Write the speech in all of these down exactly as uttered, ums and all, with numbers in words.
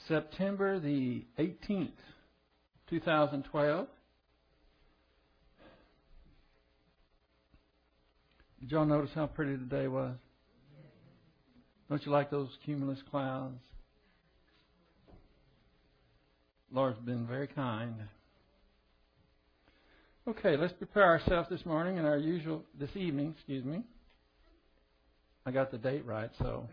September the eighteenth, two thousand twelve. Did y'all notice how pretty the day was? Don't you like those cumulus clouds? Lord's been very kind. Okay, let's prepare ourselves this morning and our usual, this evening, excuse me. I got the date right, so.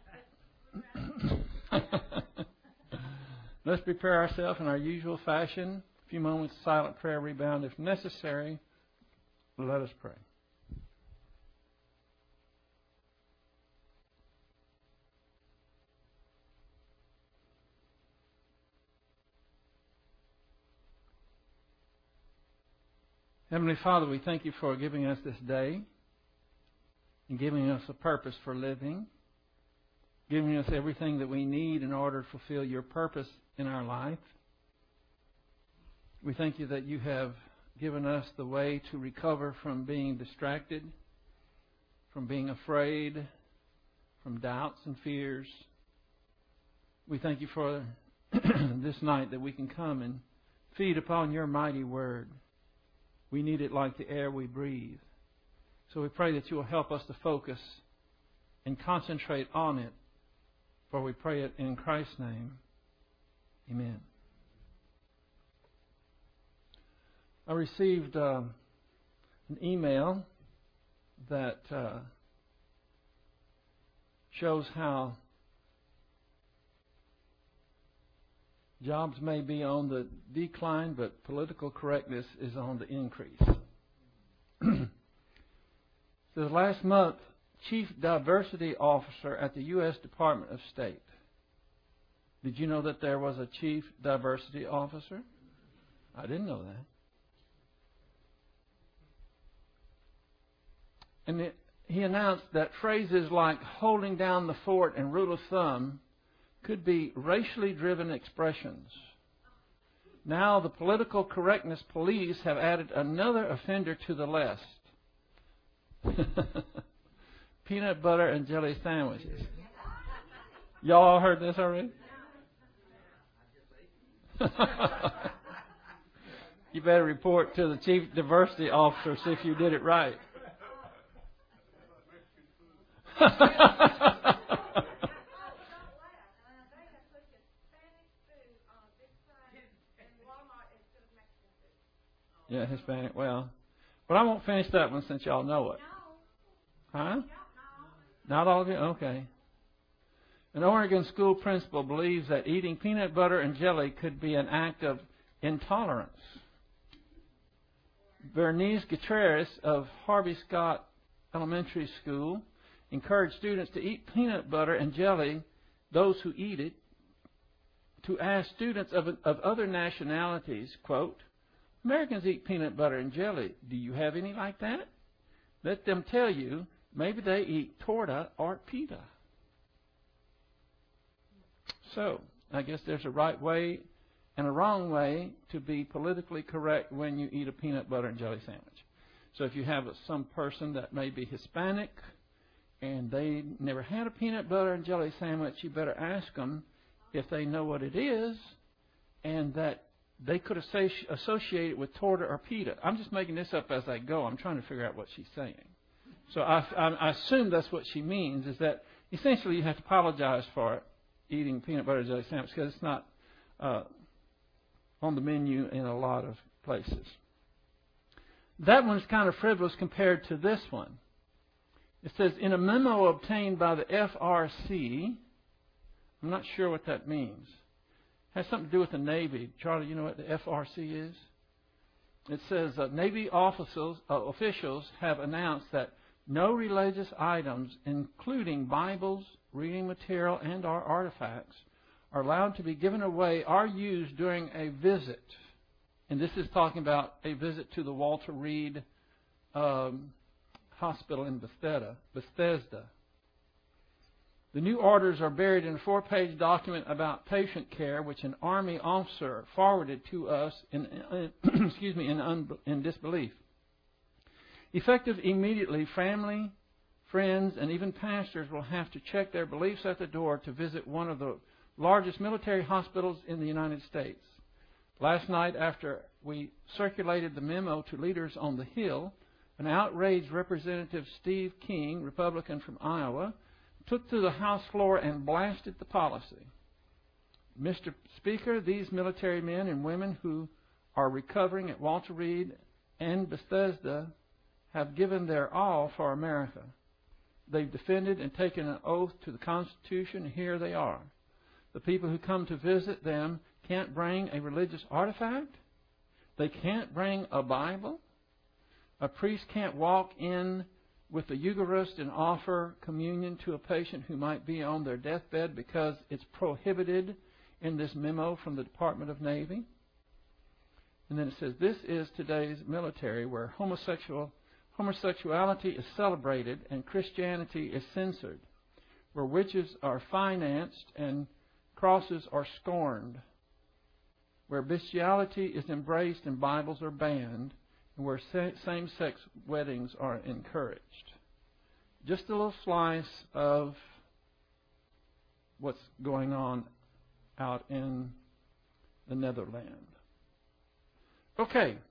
Let's prepare ourselves in our usual fashion. A few moments of silent prayer rebound if necessary. Let us pray. Heavenly Father, we thank you for giving us this day and giving us a purpose for living, giving us everything that we need in order to fulfill your purpose in our life. We thank you that you have given us the way to recover from being distracted, from being afraid, from doubts and fears. We thank you for this night that we can come and feed upon your mighty word. We need it like the air we breathe. So we pray that you will help us to focus and concentrate on it. For we pray it in Christ's name. Amen. I received uh, an email that uh, shows how jobs may be on the decline, but political correctness is on the increase. So last month, Chief Diversity Officer at the U S Department of State. Did you know that there was a Chief Diversity Officer? I didn't know that. And it, he announced that phrases like holding down the fort and rule of thumb could be racially driven expressions. Now the political correctness police have added another offender to the list. Peanut butter and jelly sandwiches. Y'all all heard this already? You better report to the Chief Diversity Officer, see if you did it right. Yeah, Hispanic. Well, but I won't finish that one since y'all know it. Huh? Not all of you? Okay. An Oregon school principal believes that eating peanut butter and jelly could be an act of intolerance. Bernice Gutierrez of Harvey Scott Elementary School encouraged students to eat peanut butter and jelly, those who eat it, to ask students of, of other nationalities, quote, Americans eat peanut butter and jelly. Do you have any like that? Let them tell you, maybe they eat torta or pita. So, I guess there's a right way and a wrong way to be politically correct when you eat a peanut butter and jelly sandwich. So if you have some person that may be Hispanic and they never had a peanut butter and jelly sandwich, you better ask them if they know what it is and that they could associate it with torta or pita. I'm just making this up as I go. I'm trying to figure out what she's saying. So I, I, I assume that's what she means, is that essentially you have to apologize for it, eating peanut butter and jelly sandwich, because it's not uh, on the menu in a lot of places. That one's kind of frivolous compared to this one. It says, in a memo obtained by the F R C, I'm not sure what that means. It has something to do with the Navy. Charlie, you know what the F R C is? It says uh, Navy officials, uh, officials have announced that no religious items, including Bibles, reading material, and or artifacts, are allowed to be given away or used during a visit. And this is talking about a visit to the Walter Reed um, Hospital in Bethesda. Bethesda. The new orders are buried in a four-page document about patient care, which an Army officer forwarded to us in, in excuse me, in, un, in disbelief. Effective immediately, family, friends, and even pastors will have to check their beliefs at the door to visit one of the largest military hospitals in the United States. Last night, after we circulated the memo to leaders on the Hill, an outraged Representative Steve King, Republican from Iowa, took to the House floor and blasted the policy. Mister Speaker, these military men and women who are recovering at Walter Reed and Bethesda have given their all for America. They've defended and taken an oath to the Constitution, and here they are. The people who come to visit them can't bring a religious artifact. They can't bring a Bible. A priest can't walk in with the Eucharist and offer communion to a patient who might be on their deathbed because it's prohibited in this memo from the Department of Navy. And then it says, this is today's military where homosexual homosexuality is celebrated and Christianity is censored, where witches are financed and crosses are scorned, where bestiality is embraced and Bibles are banned, and where same-sex weddings are encouraged. Just a little slice of what's going on out in the Netherlands. Okay.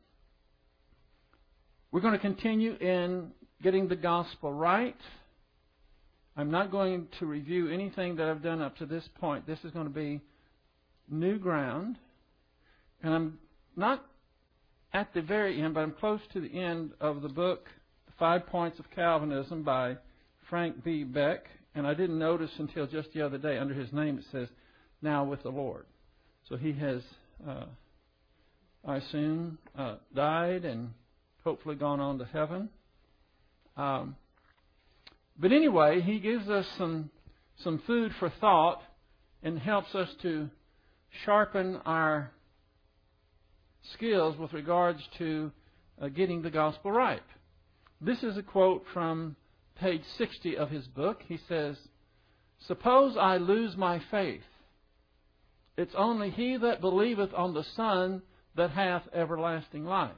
We're going to continue in getting the gospel right. I'm not going to review anything that I've done up to this point. This is going to be new ground. And I'm not at the very end, but I'm close to the end of the book, The Five Points of Calvinism by Frank B. Beck. And I didn't notice until just the other day, under his name it says, Now with the Lord. So he has, uh, I assume, uh, died and hopefully gone on to heaven. Um, but anyway, he gives us some some food for thought and helps us to sharpen our skills with regards to uh, getting the gospel right. This is a quote from page sixty of his book. He says, Suppose I lose my faith. It's only he that believeth on the Son that hath everlasting life.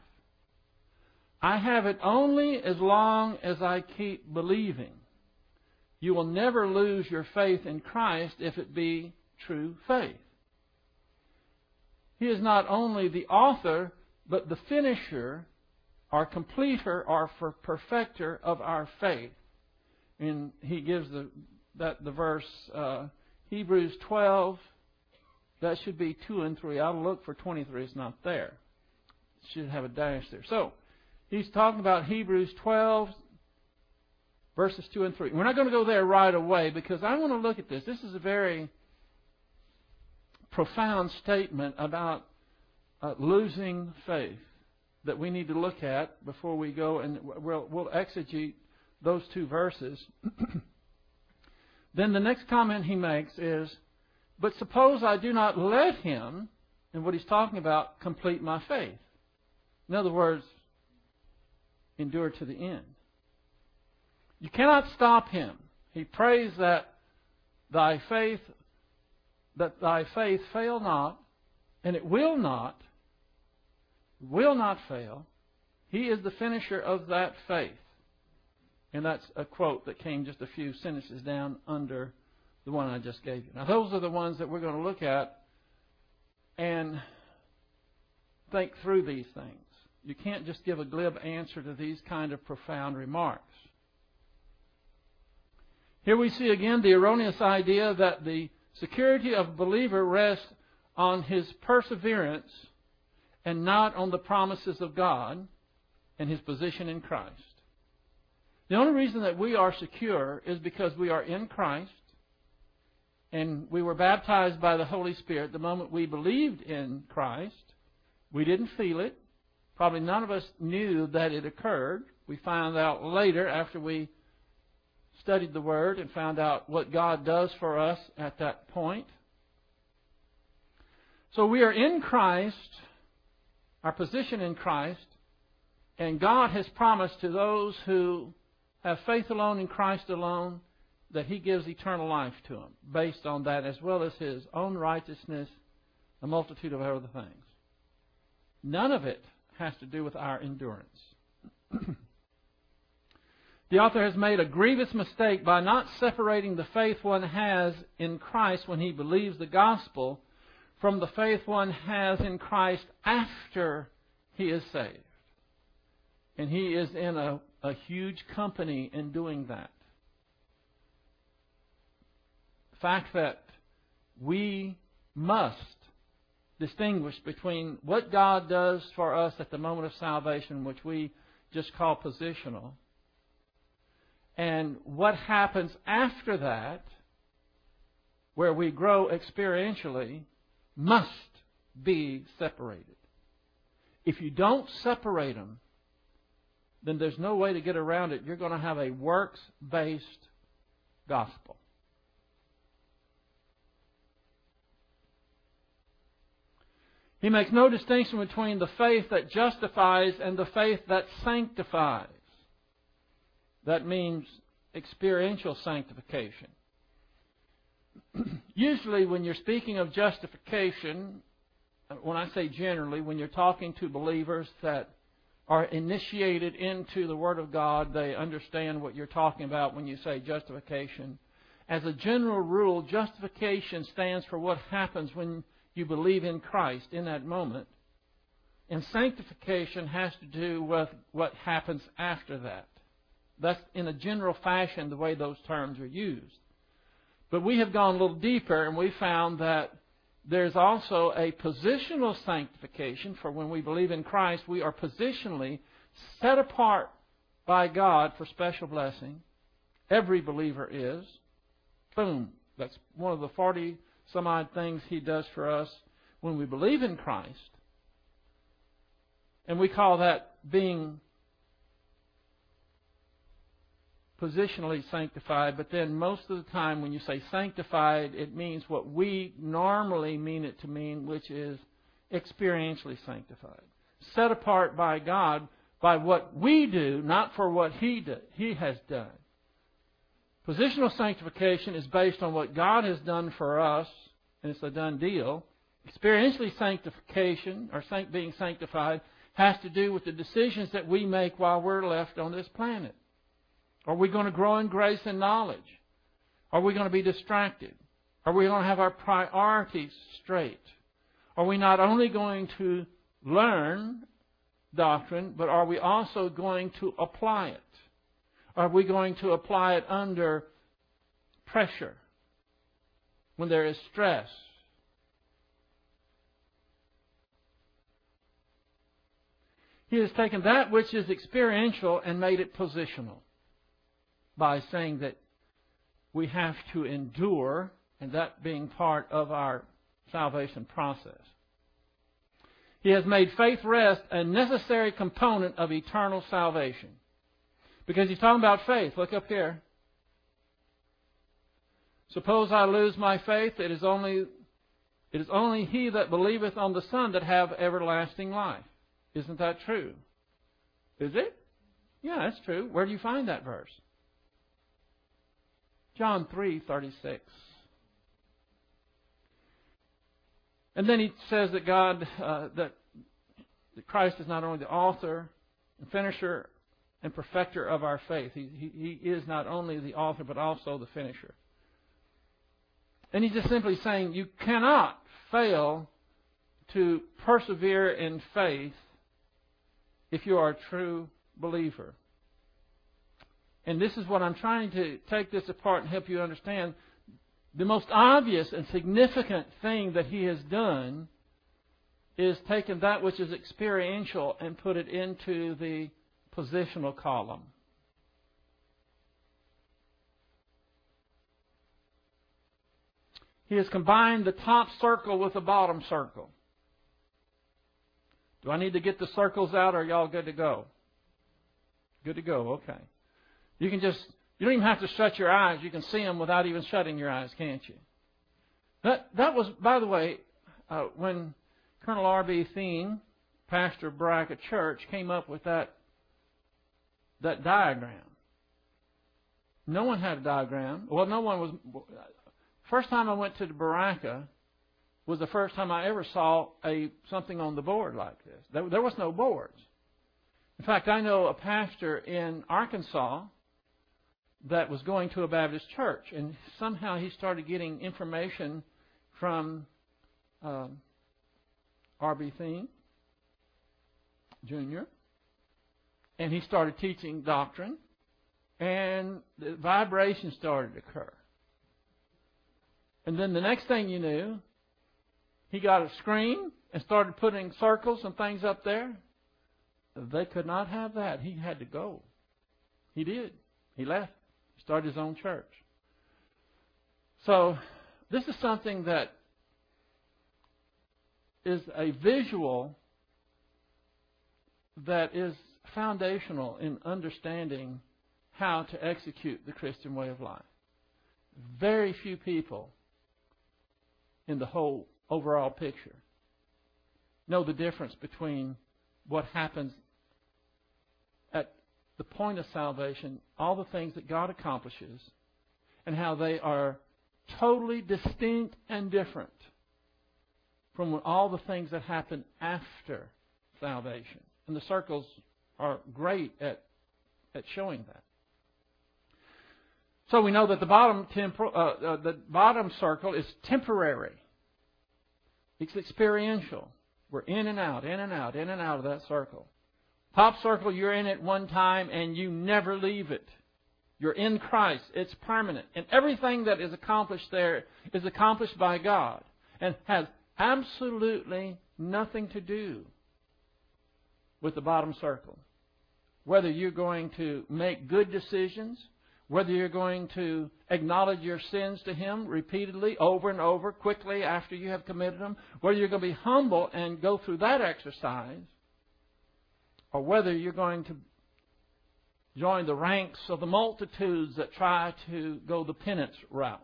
I have it only as long as I keep believing. You will never lose your faith in Christ if it be true faith. He is not only the author, but the finisher, or completer, or perfecter of our faith. And he gives the that the verse uh, Hebrews twelve. That should be two and three. I'll look for twenty-three. It's not there. It should have a dash there. So he's talking about Hebrews twelve, verses two and three. We're not going to go there right away because I want to look at this. This is a very profound statement about uh, losing faith that we need to look at before we go, and we'll, we'll exegete those two verses. Then the next comment he makes is, but suppose I do not let him, and what he's talking about, complete my faith. In other words, endure to the end. You cannot stop him. He prays that thy faith, that thy faith fail not, and it will not, will not fail. He is the finisher of that faith. And that's a quote that came just a few sentences down under the one I just gave you. Now, those are the ones that we're going to look at and think through these things. You can't just give a glib answer to these kind of profound remarks. Here we see again the erroneous idea that the security of a believer rests on his perseverance and not on the promises of God and his position in Christ. The only reason that we are secure is because we are in Christ and we were baptized by the Holy Spirit the moment we believed in Christ. We didn't feel it. Probably none of us knew that it occurred. We found out later after we studied the Word and found out what God does for us at that point. So we are in Christ, our position in Christ, and God has promised to those who have faith alone in Christ alone that He gives eternal life to them based on that, as well as His own righteousness, a multitude of other things. None of it has to do with our endurance. The author has made a grievous mistake by not separating the faith one has in Christ when he believes the gospel from the faith one has in Christ after he is saved. And he is in a, a huge company in doing that. The fact that we must distinguish between what God does for us at the moment of salvation, which we just call positional, and what happens after that, where we grow experientially, must be separated. If you don't separate them, then there's no way to get around it. You're going to have a works-based gospel. He makes no distinction between the faith that justifies and the faith that sanctifies. That means experiential sanctification. Usually when you're speaking of justification, when I say generally, when you're talking to believers that are initiated into the Word of God, they understand what you're talking about when you say justification. As a general rule, justification stands for what happens when you believe in Christ in that moment. And sanctification has to do with what happens after that. That's in a general fashion the way those terms are used. But we have gone a little deeper and we found that there's also a positional sanctification, for when we believe in Christ, we are positionally set apart by God for special blessing. Every believer is. Boom. That's one of the forty some odd things He does for us when we believe in Christ. And we call that being positionally sanctified. But then most of the time when you say sanctified, it means what we normally mean it to mean, which is experientially sanctified. Set apart by God by what we do, not for what He do, He has done. Positional sanctification is based on what God has done for us, and it's a done deal. Experientially sanctification, or being sanctified, has to do with the decisions that we make while we're left on this planet. Are we going to grow in grace and knowledge? Are we going to be distracted? Are we going to have our priorities straight? Are we not only going to learn doctrine, but are we also going to apply it? Are we going to apply it under pressure, when there is stress? He has taken that which is experiential and made it positional by saying that we have to endure, and that being part of our salvation process. He has made faith rest a necessary component of eternal salvation. Because he's talking about faith. Look up here. Suppose I lose my faith, it is only it is only he that believeth on the Son that have everlasting life. Isn't that true? Is it? Yeah, that's true. Where do you find that verse? John three thirty-six. And then he says that God, uh, that, that Christ is not only the author and finisher and perfecter of our faith. He, he, he is not only the author, but also the finisher. And he's just simply saying you cannot fail to persevere in faith if you are a true believer. And this is what I'm trying to take this apart and help you understand. The most obvious and significant thing that he has done is taken that which is experiential and put it into the positional column. He has combined the top circle with the bottom circle. Do I need to get the circles out, or are y'all good to go? Good to go, okay. You can just, you don't even have to shut your eyes. You can see them without even shutting your eyes, can't you? That that was, by the way, uh, when Colonel R B Thien, pastor of Baraka Church, came up with that that diagram. No one had a diagram. Well, no one was. First time I went to the Baraka was the first time I ever saw a something on the board like this. There, there was no boards. In fact, I know a pastor in Arkansas that was going to a Baptist church. And somehow he started getting information from um, R B Thiem Junior And he started teaching doctrine. And the vibration started to occur. And then the next thing you knew, he got a screen and started putting circles and things up there. They could not have that. He had to go. He did. He left. He started his own church. So this is something that is a visual that is foundational in understanding how to execute the Christian way of life. Very few people in the whole overall picture know the difference between what happens at the point of salvation, all the things that God accomplishes, and how they are totally distinct and different from all the things that happen after salvation. And the circles are great at, at showing that. So we know that the bottom temporal, uh, uh, the bottom circle is temporary. It's experiential. We're in and out, in and out, in and out of that circle. Top circle, you're in it one time and you never leave it. You're in Christ. It's permanent. And everything that is accomplished there is accomplished by God and has absolutely nothing to do with the bottom circle. Whether you're going to make good decisions, whether you're going to acknowledge your sins to Him repeatedly, over and over, quickly after you have committed them, whether you're going to be humble and go through that exercise, or whether you're going to join the ranks of the multitudes that try to go the penance route.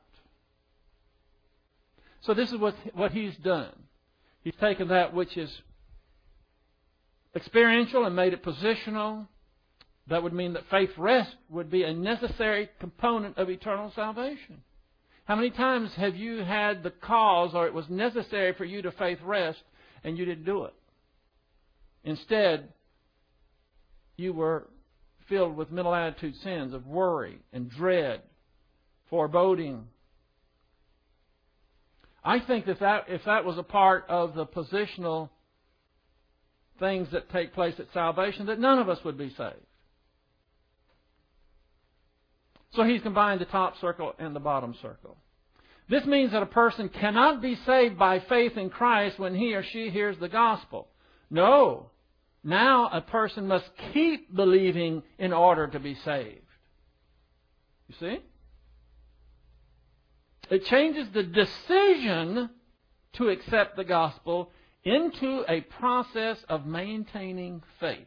So this is what, what He's done. He's taken that which is experiential and made it positional. That would mean that faith rest would be a necessary component of eternal salvation. How many times have you had the cause, or it was necessary for you to faith rest, and you didn't do it? Instead, you were filled with mental attitude sins of worry and dread, foreboding. I think that, that if that was a part of the positional things that take place at salvation, that none of us would be saved. So He's combined the top circle and the bottom circle. This means that a person cannot be saved by faith in Christ when he or she hears the gospel. No. Now a person must keep believing in order to be saved. You see? It changes the decision to accept the gospel into a process of maintaining faith.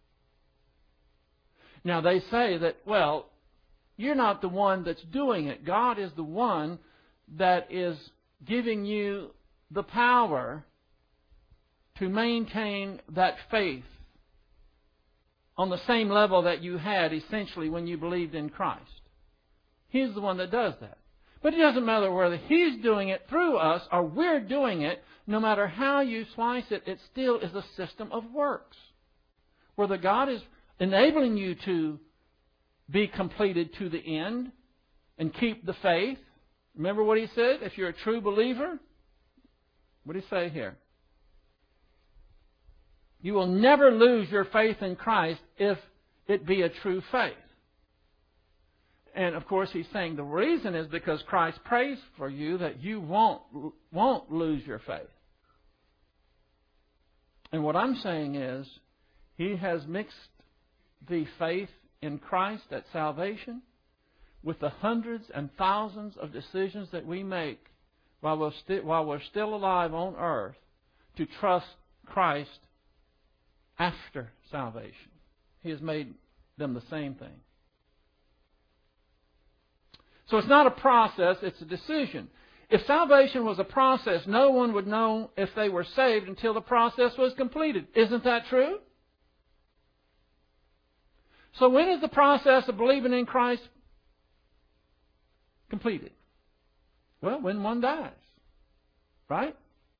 Now they say that, well, you're not the one that's doing it. God is the one that is giving you the power to maintain that faith on the same level that you had essentially when you believed in Christ. He's the one that does that. But it doesn't matter whether He's doing it through us or we're doing it. No matter how you slice it, it still is a system of works. Whether God is enabling you to be completed to the end and keep the faith. Remember what He said? If you're a true believer, what did He say here? You will never lose your faith in Christ if it be a true faith. And of course He's saying the reason is because Christ prays for you that you won't, won't lose your faith. And what I'm saying is He has mixed the faith in Christ at salvation with the hundreds and thousands of decisions that we make while we're, sti- while we're still alive on earth to trust Christ after salvation. He has made them the same thing. So it's not a process, it's a decision. If salvation was a process, no one would know if they were saved until the process was completed. Isn't that true? So when is the process of believing in Christ completed? Well, when one dies. Right?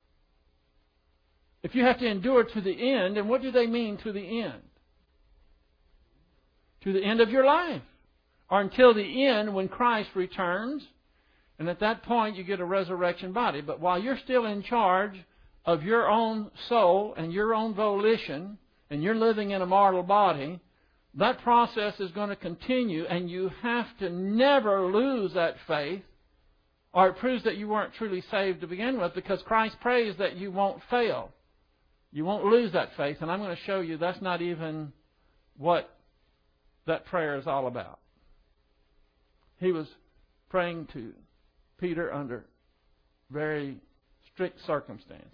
If you have to endure to the end, and what do they mean to the end? To the end of your life. or until the end when Christ returns. And at that point, you get a resurrection body. But while you're still in charge of your own soul and your own volition, and you're living in a mortal body, that process is going to continue, and you have to never lose that faith, or it proves that you weren't truly saved to begin with, because Christ prays that you won't fail. You won't lose that faith, and I'm going to show you that's not even what that prayer is all about. He was praying to Peter under very strict circumstances.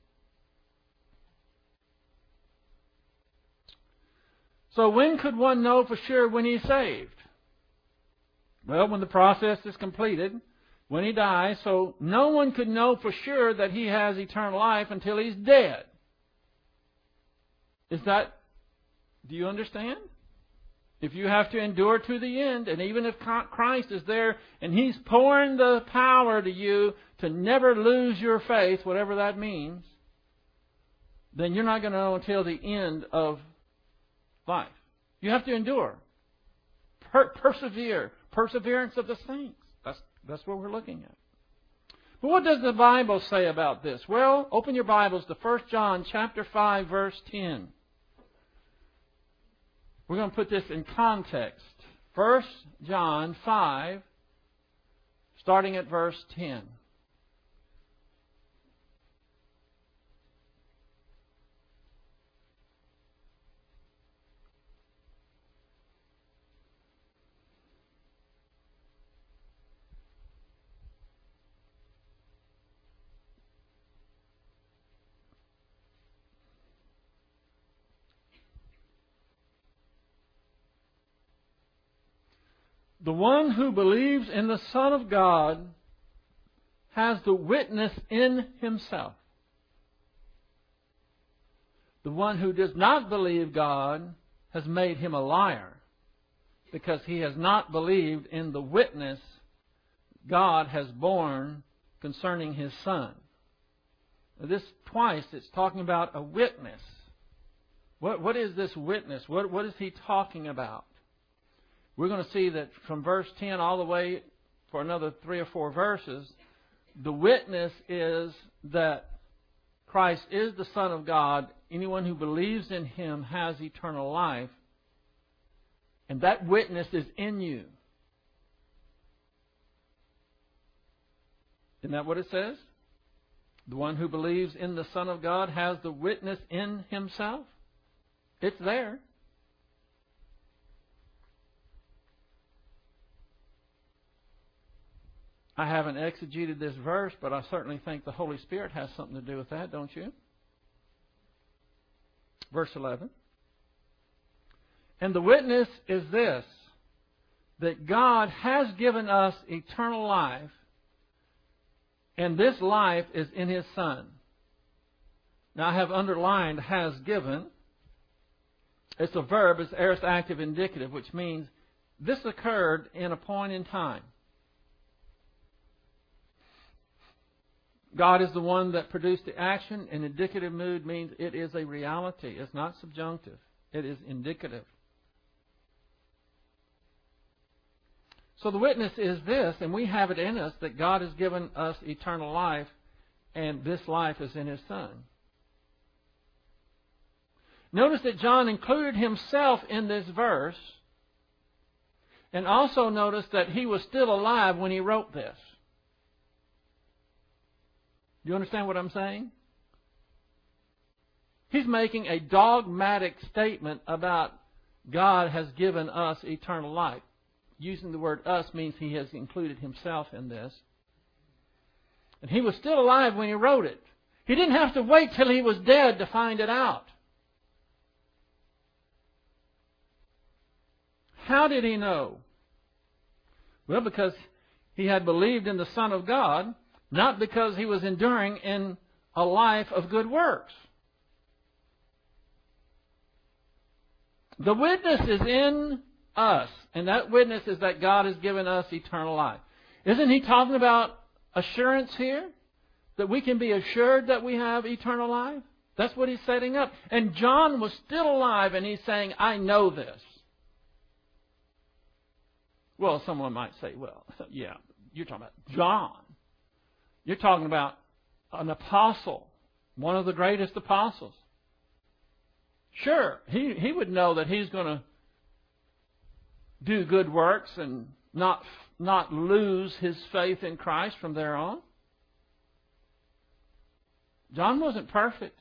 So when could one know for sure when he's saved? Well, when the process is completed, when he dies. So no one could know for sure that he has eternal life until he's dead. Is that, do you understand? If you have to endure to the end, and even if Christ is there and He's pouring the power to you to never lose your faith, whatever that means, then you're not going to know until the end of life. You have to endure. Per- persevere. Perseverance of the saints. That's, that's what we're looking at. But what does the Bible say about this? Well, open your Bibles to First John chapter five, verse ten. We're going to put this in context. First John five, starting at verse ten. The one who believes in the Son of God has the witness in himself. The one who does not believe God has made him a liar, because he has not believed in the witness God has borne concerning His Son. Now, this twice it's talking about a witness. What, what is this witness? What, what is he talking about? We're going to see that from verse ten all the way for another three or four verses, the witness is that Christ is the Son of God. Anyone who believes in Him has eternal life. And that witness is in you. Isn't that what it says? The one who believes in the Son of God has the witness in himself. It's there. I haven't exegeted this verse, but I certainly think the Holy Spirit has something to do with that, don't you? Verse eleven. And the witness is this, that God has given us eternal life, and this life is in His Son. Now I have underlined has given. It's a verb, it's aorist active indicative, which means this occurred in a point in time. God is the one that produced the action. An indicative mood means it is a reality. It's not subjunctive. It is indicative. So the witness is this, and we have it in us, that God has given us eternal life, and this life is in His Son. Notice that John included himself in this verse, and also notice that he was still alive when he wrote this. Do you understand what I'm saying? He's making a dogmatic statement about God has given us eternal life. Using the word us means he has included himself in this. And he was still alive when he wrote it. He didn't have to wait till he was dead to find it out. How did he know? Well, because he had believed in the Son of God, not because he was enduring in a life of good works. The witness is in us, and that witness is that God has given us eternal life. Isn't he talking about assurance here? That we can be assured that we have eternal life? That's what he's setting up. And John was still alive, and he's saying, I know this. Well, someone might say, well, yeah, you're talking about John. You're talking about an apostle, one of the greatest apostles. Sure, he, he would know that he's going to do good works and not, not lose his faith in Christ from there on. John wasn't perfect.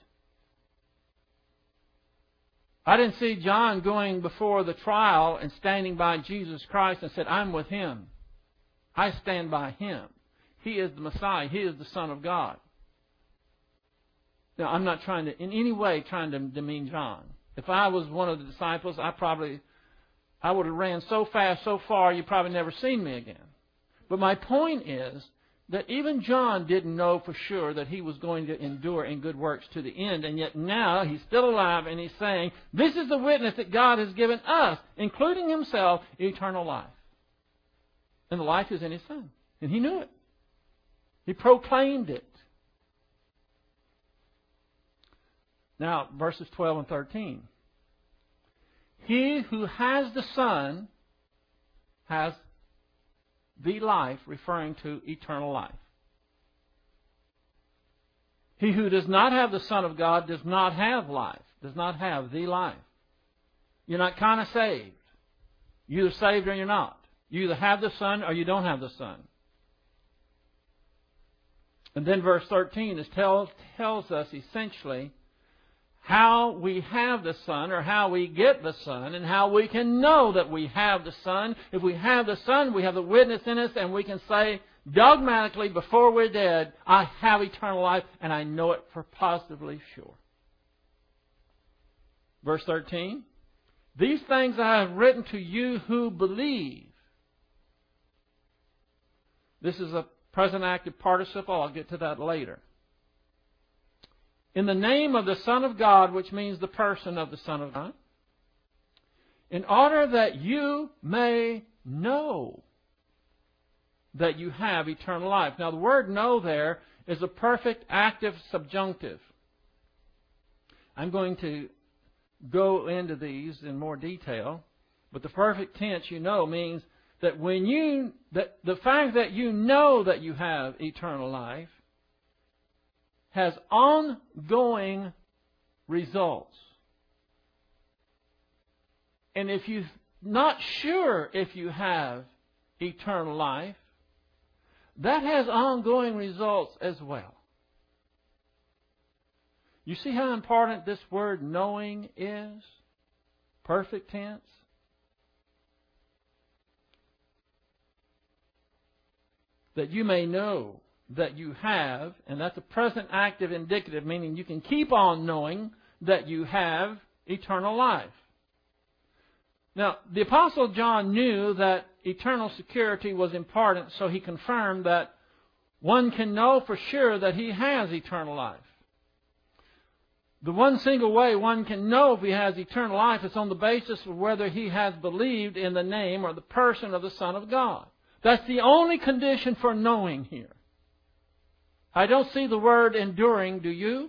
I didn't see John going before the trial and standing by Jesus Christ and said, I'm with him. I stand by him. He is the Messiah. He is the Son of God. Now, I'm not trying to, in any way, trying to demean John. If I was one of the disciples, I probably, I would have ran so fast, so far, you'd probably never seen me again. But my point is that even John didn't know for sure that he was going to endure in good works to the end. And yet now he's still alive and he's saying, this is the witness that God has given us, including himself, eternal life. And the life is in his Son. And he knew it. He proclaimed it. Now, verses twelve and thirteen. He who has the Son has the life, referring to eternal life. He who does not have the Son of God does not have life, does not have the life. You're not kind of saved. You're either saved or you're not. You either have the Son or you don't have the Son. And then verse thirteen is tells, tells us essentially how we have the Son, or how we get the Son, and how we can know that we have the Son. If we have the Son, we have the witness in us, and we can say dogmatically before we're dead, I have eternal life, and I know it for positively sure. Verse thirteen, these things I have written to you who believe. This is a present active participle. I'll get to that later. In the name of the Son of God, which means the person of the Son of God, in order that you may know that you have eternal life. Now, the word know there is a perfect active subjunctive. I'm going to go into these in more detail, but the perfect tense, you know, means that when you, that the fact that you know that you have eternal life has ongoing results. And if you're not sure if you have eternal life, that has ongoing results as well. You see how important this word knowing is? Perfect tense. That you may know that you have, and that's a present active indicative, meaning you can keep on knowing that you have eternal life. Now, the Apostle John knew that eternal security was important, so he confirmed that one can know for sure that he has eternal life. The one single way one can know if he has eternal life is on the basis of whether he has believed in the name or the person of the Son of God. That's the only condition for knowing here. I don't see the word enduring, do you?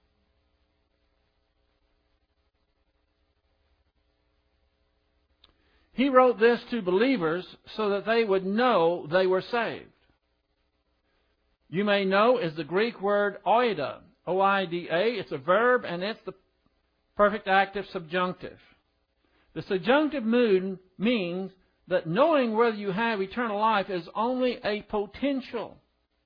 He wrote this to believers so that they would know they were saved. You may know is the Greek word oida, O I D A. It's a verb and it's the perfect active subjunctive. The subjunctive mood means that knowing whether you have eternal life is only a potential.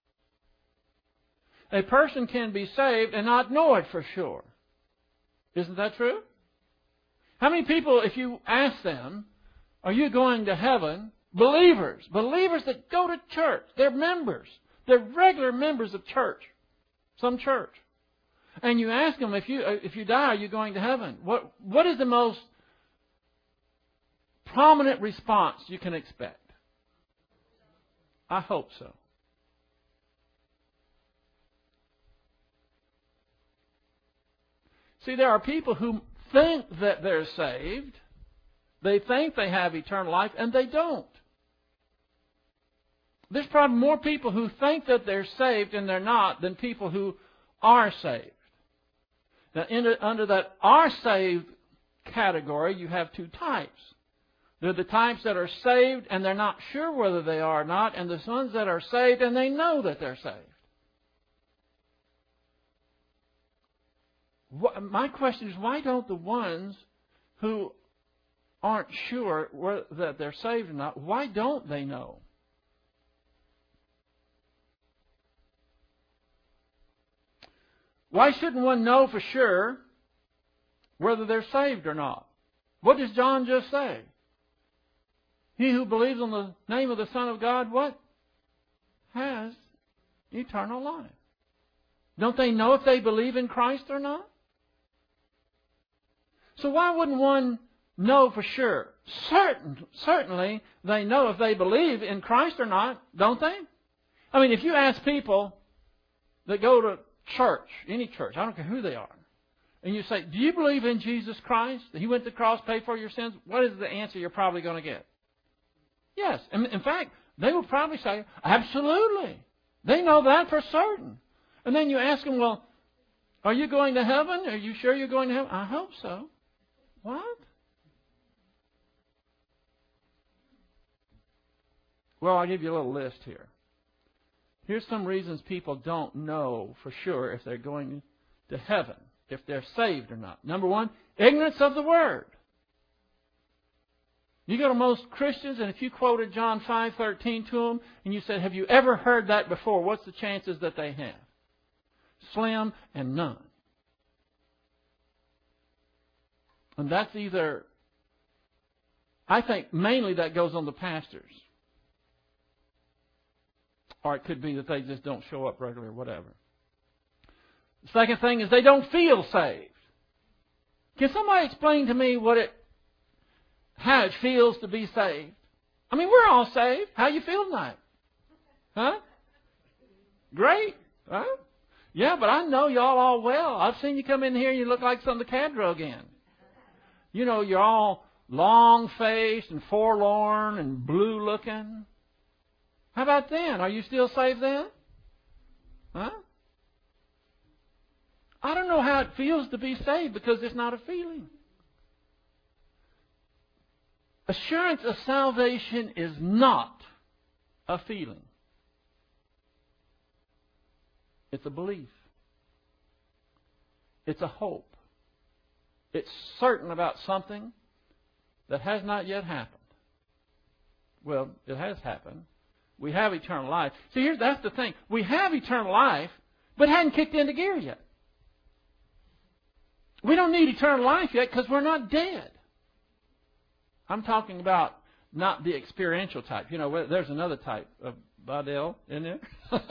A person can be saved and not know it for sure. Isn't that true? How many people, if you ask them, are you going to heaven? Believers. Believers that go to church. They're members. They're regular members of church. Some church. And you ask them, if you if you die, are you going to heaven? What What is the most prominent response you can expect? I hope so. See, there are people who think that they're saved. They think they have eternal life, and they don't. There's probably more people who think that they're saved and they're not than people who are saved. Now, in, under that are saved category, you have two types. They're the types that are saved and they're not sure whether they are or not, and the ones that are saved and they know that they're saved. My question is, why don't the ones who aren't sure that they're saved or not, why don't they know? Why shouldn't one know for sure whether they're saved or not? What does John just say? He who believes on the name of the Son of God, what? Has eternal life. Don't they know if they believe in Christ or not? So why wouldn't one know for sure? Certain, certainly they know if they believe in Christ or not, don't they? I mean, if you ask people that go to church, any church, I don't care who they are, and you say, do you believe in Jesus Christ? That He went to the cross, paid for your sins? What is the answer you're probably going to get? Yes. In, in fact, they will probably say, absolutely. They know that for certain. And then you ask them, well, are you going to heaven? Are you sure you're going to heaven? I hope so. What? Well, I'll give you a little list here. Here's some reasons people don't know for sure if they're going to heaven, if they're saved or not. Number one, ignorance of the Word. You go to most Christians, and if you quoted John five thirteen to them, and you said, have you ever heard that before? What's the chances that they have? Slim and none. And that's either, I think mainly that goes on the pastors. Or it could be that they just don't show up regularly or whatever. The second thing is they don't feel saved. Can somebody explain to me what it, how it feels to be saved? I mean, we're all saved. How you feel tonight? Huh? Great. Huh? Yeah, but I know y'all all well. I've seen you come in here and you look like some of the cadre again. You know, you're all long-faced and forlorn and blue-looking. How about then? Are you still saved then? Huh? I don't know how it feels to be saved because it's not a feeling. Assurance of salvation is not a feeling. It's a belief. It's a hope. It's certain about something that has not yet happened. Well, it has happened. We have eternal life. See, here's, that's the thing. We have eternal life, but it hadn't kicked into gear yet. We don't need eternal life yet because we're not dead. I'm talking about not the experiential type. You know, there's another type of Badel in there.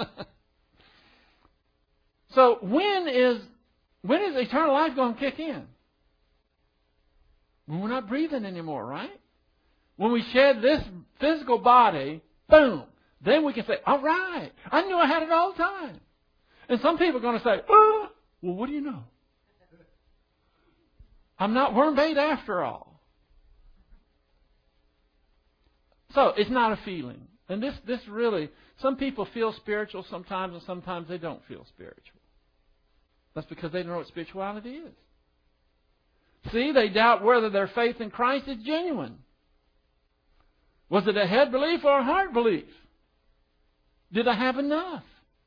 So when is when is eternal life going to kick in? When we're not breathing anymore, right? When we shed this physical body, boom, then we can say, all right, I knew I had it all the time. And some people are going to say, oh, well, what do you know? I'm not worm bait after all. So it's not a feeling. And this, this really, some people feel spiritual sometimes and sometimes they don't feel spiritual. That's because they don't know what spirituality is. See, they doubt whether their faith in Christ is genuine. Was it a head belief or a heart belief? Did I have enough?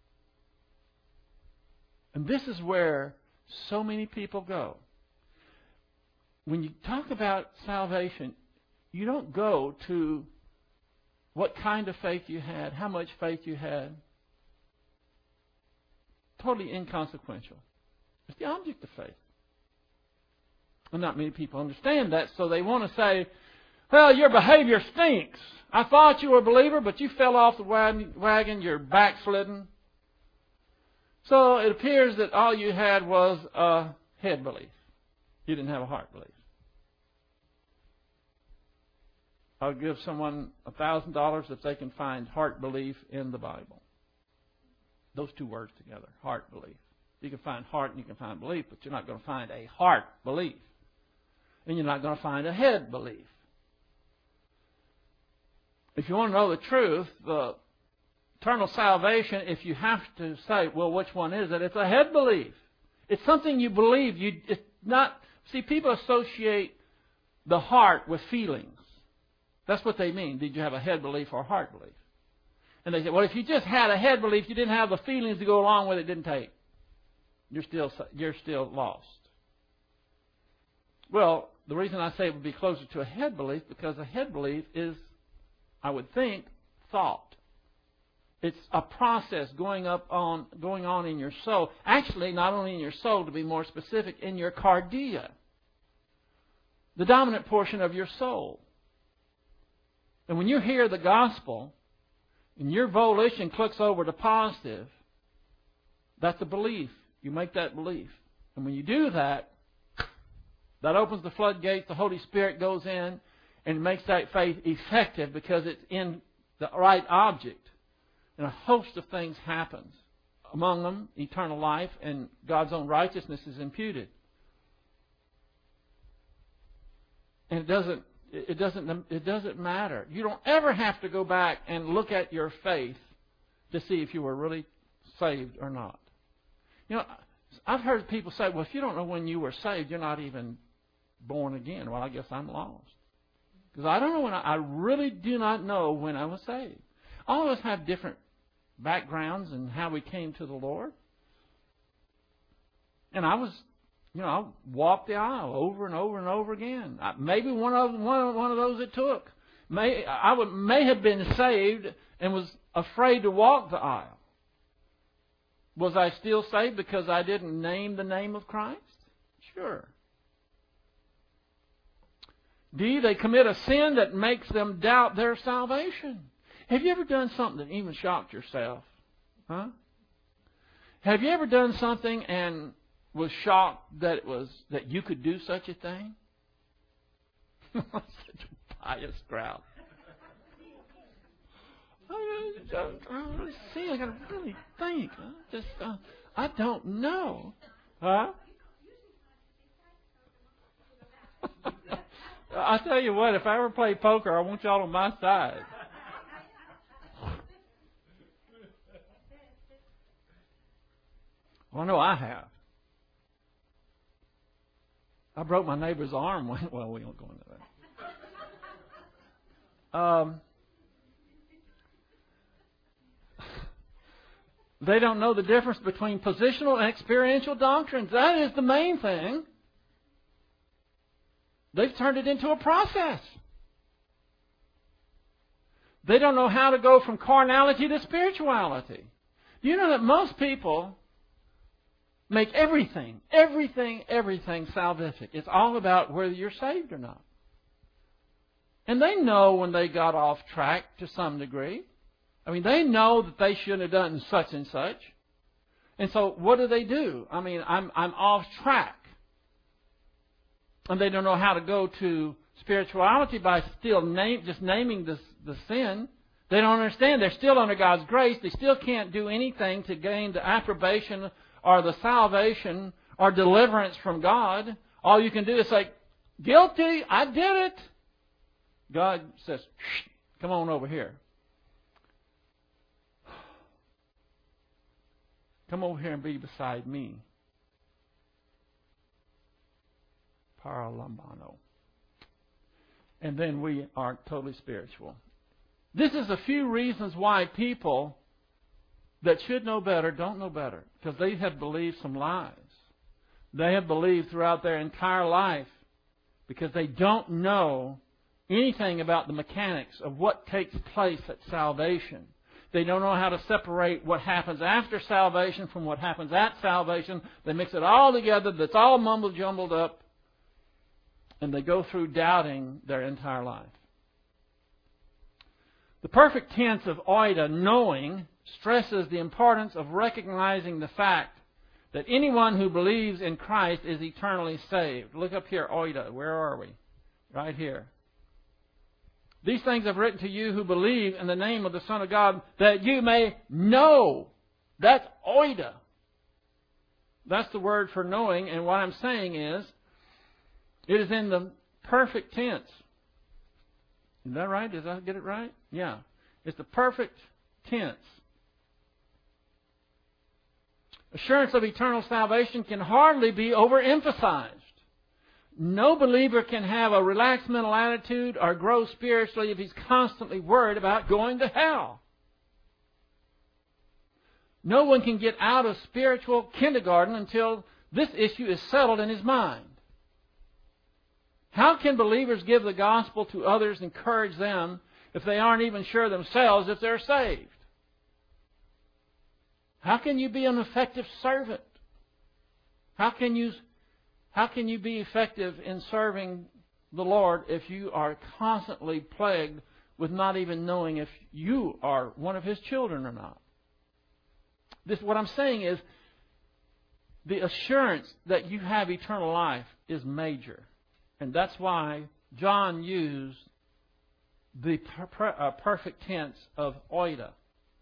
And this is where so many people go. When you talk about salvation, you don't go to what kind of faith you had, how much faith you had. Totally inconsequential. It's the object of faith. And not many people understand that, so they want to say, well, your behavior stinks. I thought you were a believer, but you fell off the wagon, you're backslidden. So it appears that all you had was a head belief. You didn't have a heart belief. I'll give someone a thousand dollars if they can find heart belief in the Bible. Those two words together, heart belief. You can find heart and you can find belief, but you're not going to find a heart belief. And you're not going to find a head belief. If you want to know the truth, the eternal salvation, if you have to say, well, which one is it? It's a head belief. It's something you believe. You, it's not. See, people associate the heart with feelings. That's what they mean. Did you have a head belief or a heart belief? And they say, well, if you just had a head belief, you didn't have the feelings to go along with it, it didn't take. You're still, you're still lost. Well, the reason I say it would be closer to a head belief, because a head belief is, I would think, thought. It's a process going up on going on in your soul. Actually, not only in your soul, to be more specific, in your cardia, the dominant portion of your soul. And when you hear the gospel, and your volition clicks over to positive, that's a belief. You make that belief. And when you do that, that opens the floodgates, the Holy Spirit goes in and makes that faith effective because it's in the right object. And a host of things happens. Among them, eternal life and God's own righteousness is imputed. And it doesn't, it doesn't, it doesn't matter. You don't ever have to go back and look at your faith to see if you were really saved or not. You know, I've heard people say, well, if you don't know when you were saved, you're not even born again. Well, I guess I'm lost. Because I don't know when I, I really do not know when I was saved. All of us have different backgrounds and how we came to the Lord. And I was, you know, I walked the aisle over and over and over again. I, maybe one of one, one of those it took. May I would, may have been saved and was afraid to walk the aisle. Was I still saved because I didn't name the name of Christ? Sure. D, they commit a sin that makes them doubt their salvation. Have you ever done something that even shocked yourself? Huh? Have you ever done something and was shocked that it was that you could do such a thing? Such a pious crowd. I don't really see. I got to really think. I just, uh, I don't know. Huh? I tell you what, if I ever play poker, I want y'all on my side. Well, no, I have. I broke my neighbor's arm. Well, we won't go into that. Um, they don't know the difference between positional and experiential doctrines. That is the main thing. They've turned it into a process. They don't know how to go from carnality to spirituality. Do you know that most people make everything, everything, everything salvific? It's all about whether you're saved or not. And they know when they got off track to some degree. I mean, they know that they shouldn't have done such and such. And so what do they do? I mean, I'm I'm off track. And they don't know how to go to spirituality by still name, just naming the, the sin. They don't understand. They're still under God's grace. They still can't do anything to gain the approbation or the salvation or deliverance from God. All you can do is say, guilty, I did it. God says, shh, come on over here. Come over here and be beside me. Paralambano. And then we are totally spiritual. This is a few reasons why people that should know better don't know better. Because they have believed some lies. They have believed throughout their entire life because they don't know anything about the mechanics of what takes place at salvation. They don't know how to separate what happens after salvation from what happens at salvation. They mix it all together. That's all mumble jumbled up. And they go through doubting their entire life. The perfect tense of oida, knowing, stresses the importance of recognizing the fact that anyone who believes in Christ is eternally saved. Look up here, oida. Where are we? Right here. These things I've written to you who believe in the name of the Son of God, that you may know. That's oida. That's the word for knowing. And what I'm saying is, it is in the perfect tense. Is that right? Did I get it right? Yeah. It's the perfect tense. Assurance of eternal salvation can hardly be overemphasized. No believer can have a relaxed mental attitude or grow spiritually if he's constantly worried about going to hell. No one can get out of spiritual kindergarten until this issue is settled in his mind. How can believers give the gospel to others and encourage them if they aren't even sure themselves if they're saved? How can you be an effective servant? How can you, how can you be effective in serving the Lord if you are constantly plagued with not even knowing if you are one of His children or not? This, what I'm saying is, the assurance that you have eternal life is major. And that's why John used the per, per, uh, perfect tense of oida.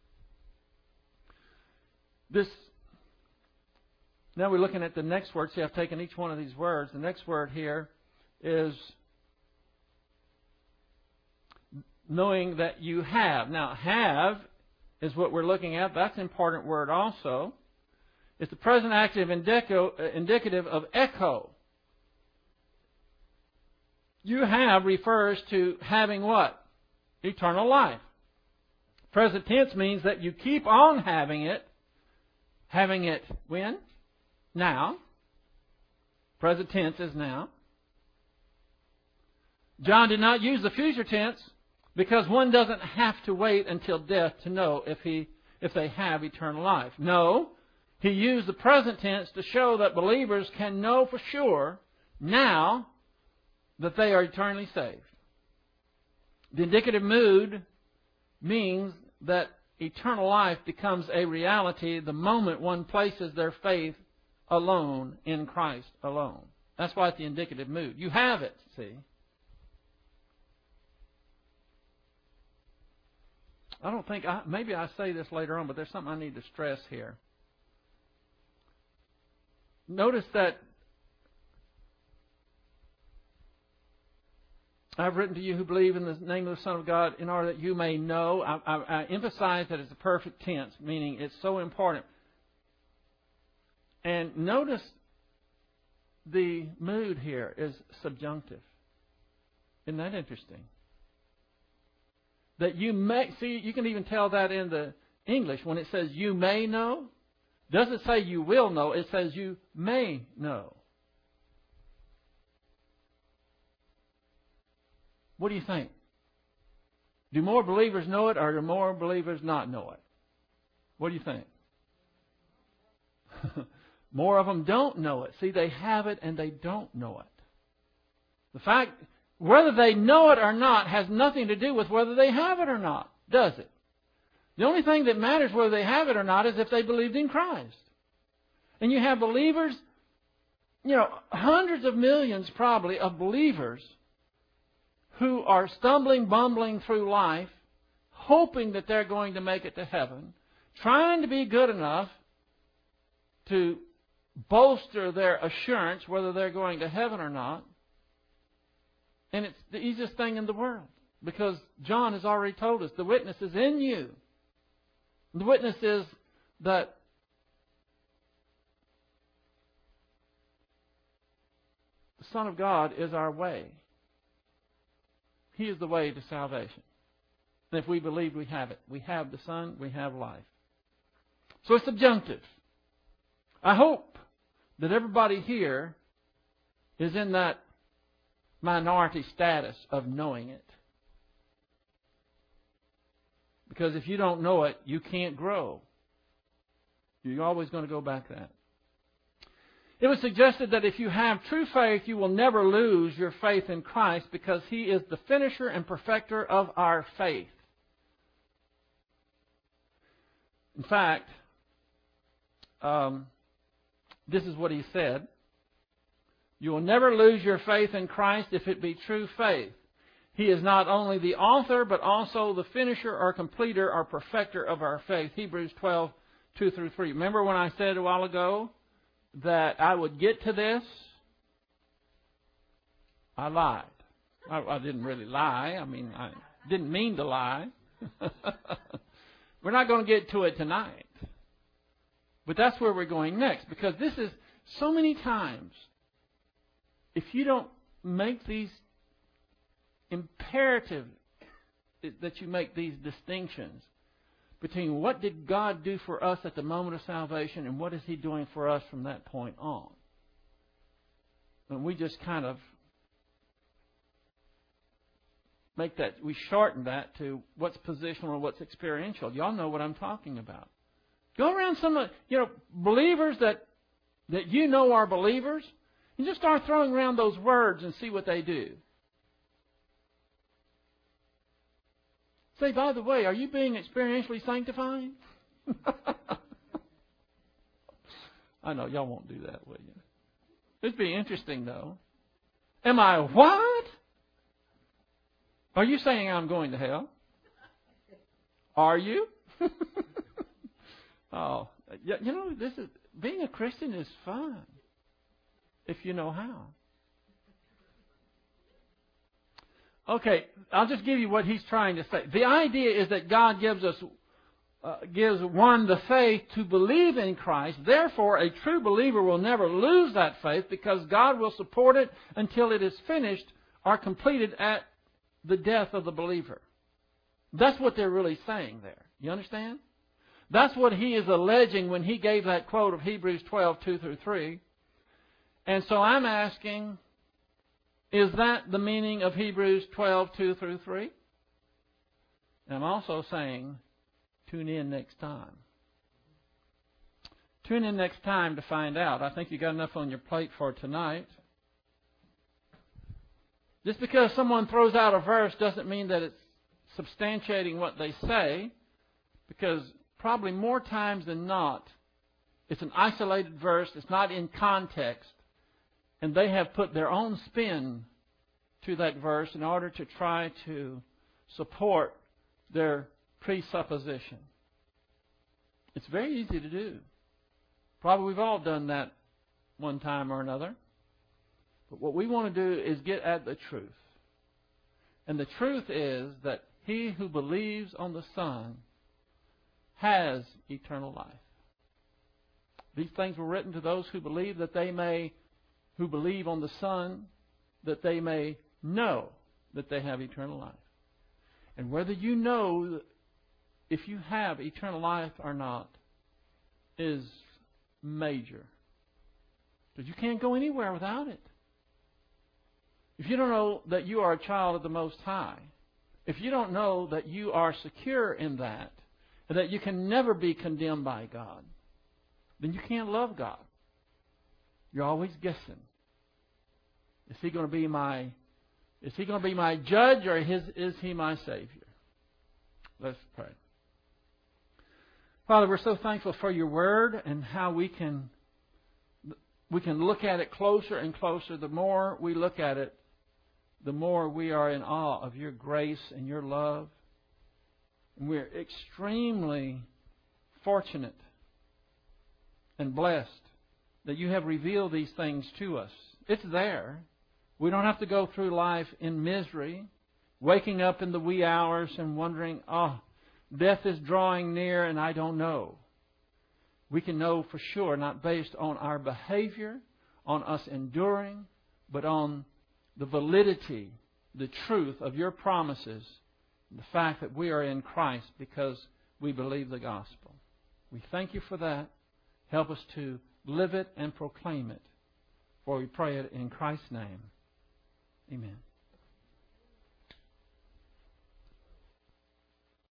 This, now we're looking at the next word. See, I've taken each one of these words. The next word here is knowing that you have. Now, have is what we're looking at. That's an important word also. It's the present active indico, indicative of echo. You have refers to having what? Eternal life. Present tense means that you keep on having it. Having it when? Now. Present tense is now. John did not use the future tense because one doesn't have to wait until death to know if he if they have eternal life. No, he used the present tense to show that believers can know for sure now that they are eternally saved. The indicative mood means that eternal life becomes a reality the moment one places their faith alone in Christ alone. That's why it's the indicative mood. You have it, see. I don't think, I, maybe I say this later on, but there's something I need to stress here. Notice that I've written to you who believe in the name of the Son of God in order that you may know. I, I, I emphasize that it's a perfect tense, meaning it's so important. And notice the mood here is subjunctive. Isn't that interesting? That you may, see, you can even tell that in the English when it says you may know. Doesn't say you will know, it says you may know. What do you think? Do more believers know it or do more believers not know it? What do you think? More of them don't know it. See, they have it and they don't know it. The fact, whether they know it or not has nothing to do with whether they have it or not, does it? The only thing that matters whether they have it or not is if they believed in Christ. And you have believers, you know, hundreds of millions probably of believers who are stumbling, bumbling through life, hoping that they're going to make it to heaven, trying to be good enough to bolster their assurance whether they're going to heaven or not. And it's the easiest thing in the world because John has already told us the witness is in you. The witness is that the Son of God is our way. He is the way to salvation. And if we believe we have it, we have the Son, we have life. So it's subjunctive. I hope that everybody here is in that minority status of knowing it. Because if you don't know it, you can't grow. You're always going to go back to that. It was suggested that if you have true faith, you will never lose your faith in Christ because He is the finisher and perfecter of our faith. In fact, um, this is what he said. You will never lose your faith in Christ if it be true faith. He is not only the author, but also the finisher or completer or perfecter of our faith. Hebrews twelve, two through three. Remember when I said a while ago that I would get to this? I lied. I, I didn't really lie. I mean, I didn't mean to lie. We're not going to get to it tonight. But that's where we're going next, because this is so many times if you don't make these imperative, that you make these distinctions between what did God do for us at the moment of salvation and what is He doing for us from that point on. And we just kind of make that, we shorten that to what's positional and what's experiential. Y'all know what I'm talking about. Go around some, you know, believers that that you know are believers, and just start throwing around those words and see what they do. Say, by the way, are you being experientially sanctified? I know, y'all won't do that, will you? It'd be interesting, though. Am I what? Are you saying I'm going to hell? Are you? Oh, you know, this is being a Christian is fun if you know how. Okay, I'll just give you what he's trying to say. The idea is that God gives us, uh, gives one the faith to believe in Christ. Therefore, a true believer will never lose that faith because God will support it until it is finished or completed at the death of the believer. That's what they're really saying there. You understand? That's what he is alleging when he gave that quote of Hebrews twelve, two through three. And so I'm asking, is that the meaning of Hebrews twelve, two through three? And I'm also saying, tune in next time. Tune in next time to find out. I think you got enough on your plate for tonight. Just because someone throws out a verse doesn't mean that it's substantiating what they say, because probably more times than not, it's an isolated verse, it's not in context, and they have put their own spin to that verse in order to try to support their presupposition. It's very easy to do. Probably we've all done that one time or another. But what we want to do is get at the truth. And the truth is that he who believes on the Son has eternal life. These things were written to those who believe that they may, who believe on the Son, that they may know that they have eternal life. And whether you know if you have eternal life or not is major. Because you can't go anywhere without it. If you don't know that you are a child of the Most High, if you don't know that you are secure in that, and that you can never be condemned by God, then you can't love God. You're always guessing. Is He going to be my, is He going to be my judge, or his, is He my Savior? Let's pray. Father, we're so thankful for your word and how we can we can look at it closer and closer. The more we look at it, the more we are in awe of your grace and your love. And we're extremely fortunate and blessed that you have revealed these things to us. It's there. We don't have to go through life in misery, waking up in the wee hours and wondering, oh, death is drawing near and I don't know. We can know for sure, not based on our behavior, on us enduring, but on the validity, the truth of your promises, the fact that we are in Christ because we believe the gospel. We thank you for that. Help us to live it and proclaim it. For we pray it in Christ's name. Amen.